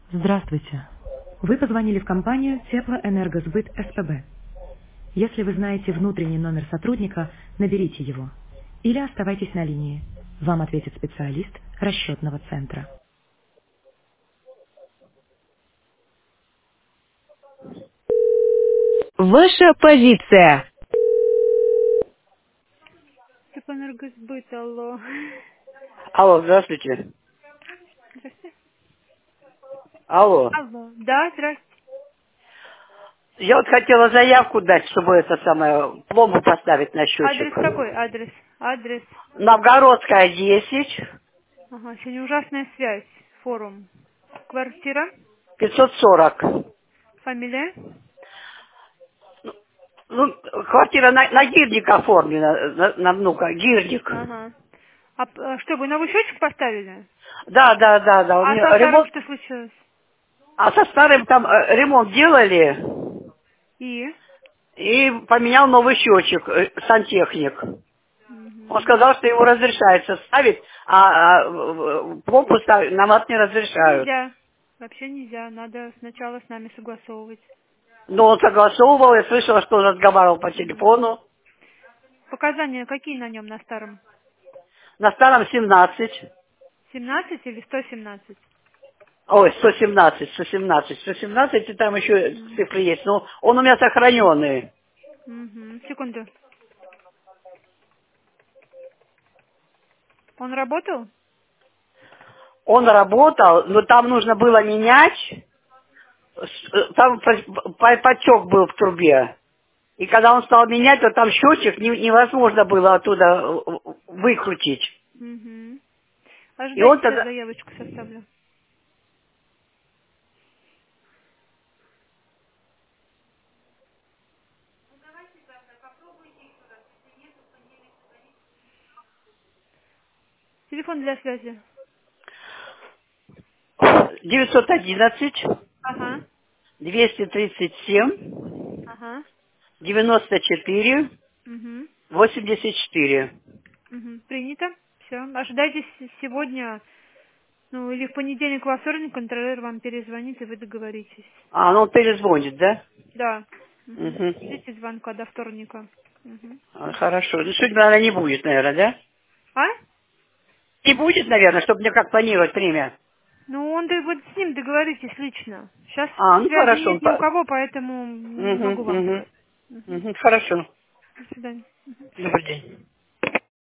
Здравствуйте. Вы позвонили в компанию Теплоэнергосбыт СПБ. Если вы знаете внутренний номер сотрудника, наберите его. Или оставайтесь на линии. Вам ответит специалист расчетного центра. Ваша позиция. Теплоэнергосбыт, алло. Алло, здравствуйте. Здравствуйте. Алло. Алло. Да, здравствуйте. Я вот хотела заявку дать, чтобы это самое, пломбу поставить на счетчик. Адрес какой? Адрес. Новгородская, 10, Ага, сегодня ужасная связь. Форум. Квартира. 540. Фамилия. Ну, квартира на Гирника оформлена, на внука, Гирник. Ага. Что, вы новый счетчик поставили? Да. У А меня со старым ремонт, что случилось? а со старым там ремонт делали, И? и поменял новый счетчик, сантехник. Он Мгм. сказал, что его разрешается ставить, пломбу ставить нам от не разрешают. Нельзя. Вообще нельзя. Надо сначала с нами согласовывать. Но он согласовывал, я слышала, что он разговаривал по Мгм. телефону. Показания какие на нем на старом? На старом 17. 17 или 117? Ой, 117, и там еще Мгм. цифры есть. Но он у меня сохраненный. Мгм. Секунду. Он работал? Он работал, но там нужно было менять. Там потек был в трубе. И когда он стал менять, то там счетчик невозможно было оттуда выкрутить. Угу. И Ожидайте, он сейчас тогда... заявочку составлю. Телефон для связи. 911 Ага, 237 ага. 94 Угу. 84. Угу. Принято. Все. Ожидайте сегодня, ну или в понедельник, во вторник контролер вам перезвонит, и вы договоритесь. А, ну он перезвонит, да? Да. Угу. Угу. Ждите звонка до вторника. Угу. Хорошо. Ну, сегодня, наверное, не будет, наверное, да? А? Не будет, наверное, чтобы мне как планировать время. Ну, вот с ним договоритесь лично. Сейчас А, ну связи хорошо. нет ни у кого, поэтому не могу вам сказать. Угу. Хорошо. До свидания. Добрый день.